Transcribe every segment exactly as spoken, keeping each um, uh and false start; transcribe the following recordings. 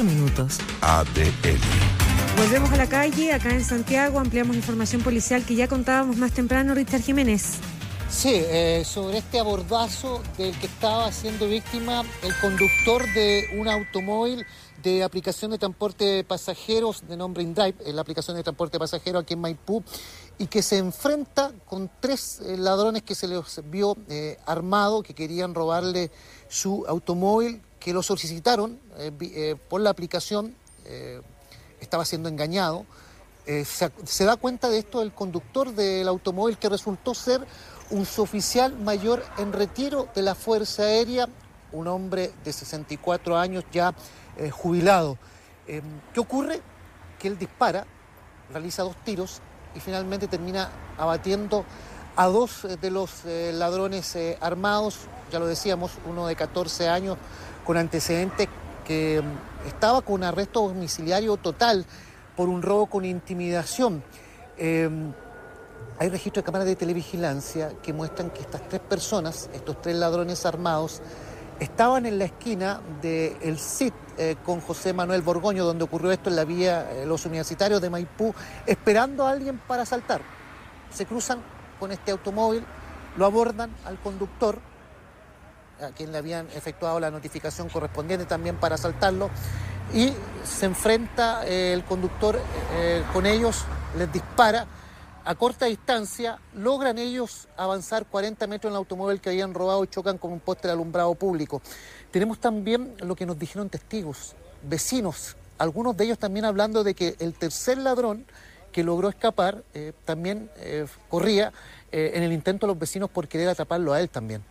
cuatro minutos. A D N. Volvemos a la calle, acá en Santiago, ampliamos información policial que ya contábamos más temprano. Richard Jiménez. Sí, eh, sobre este abordazo del que estaba siendo víctima el conductor de un automóvil de aplicación de transporte de pasajeros de nombre InDrive, en la aplicación de transporte de pasajeros aquí en Maipú, y que se enfrenta con tres eh, ladrones que se les vio eh, armados, que querían robarle su automóvil, que lo solicitaron eh, eh, por la aplicación, eh, estaba siendo engañado. Eh, se, se da cuenta de esto el conductor del automóvil, que resultó ser un suboficial mayor en retiro de la Fuerza Aérea, un hombre de sesenta y cuatro años ya eh, jubilado. Eh, ¿Qué ocurre? Que él dispara, realiza dos tiros y finalmente termina abatiendo a dos de los eh, ladrones eh, armados, ya lo decíamos, uno de catorce años con antecedentes que eh, estaba con arresto domiciliario total por un robo con intimidación. Eh, Hay registros de cámaras de televigilancia que muestran que estas tres personas, estos tres ladrones armados, estaban en la esquina del C I T eh, con José Manuel Borgoño, donde ocurrió esto en la vía eh, Los Universitarios de Maipú, esperando a alguien para asaltar. Se cruzan con este automóvil, lo abordan al conductor, a quien le habían efectuado la notificación correspondiente también para asaltarlo, y se enfrenta eh, el conductor eh, con ellos, les dispara. A corta distancia, logran ellos avanzar cuarenta metros en el automóvil que habían robado y chocan con un poste de alumbrado público. Tenemos también lo que nos dijeron testigos, vecinos, algunos de ellos también hablando de que el tercer ladrón que logró escapar eh, también eh, corría eh, en el intento de los vecinos por querer atraparlo a él también.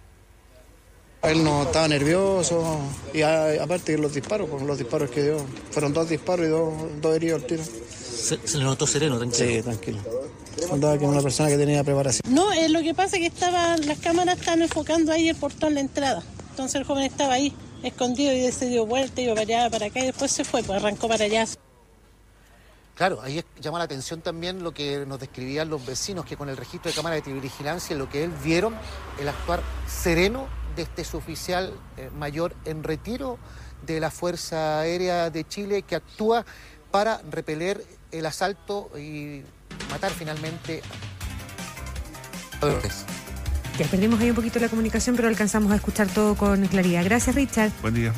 Él no estaba nervioso y a, aparte de los disparos, pues los disparos que dio, fueron dos disparos y dos, dos heridos al tiro. Se, se le notó sereno, tranquilo. Sí, tranquilo. Andaba como una persona que tenía preparación. No, eh, lo que pasa es que estaban, las cámaras estaban enfocando ahí el portón, la entrada. Entonces el joven estaba ahí, escondido, y se dio vuelta, iba para allá, para acá, y después se fue, pues arrancó para allá. Claro, ahí llama la atención también lo que nos describían los vecinos, que con el registro de cámara de televigilancia, lo que él vieron, el actuar sereno de este suboficial eh, mayor en retiro de la Fuerza Aérea de Chile, que actúa para repeler el asalto y matar finalmente a los ladrones. Ya perdimos ahí un poquito la comunicación, pero alcanzamos a escuchar todo con claridad. Gracias, Richard. Buen día.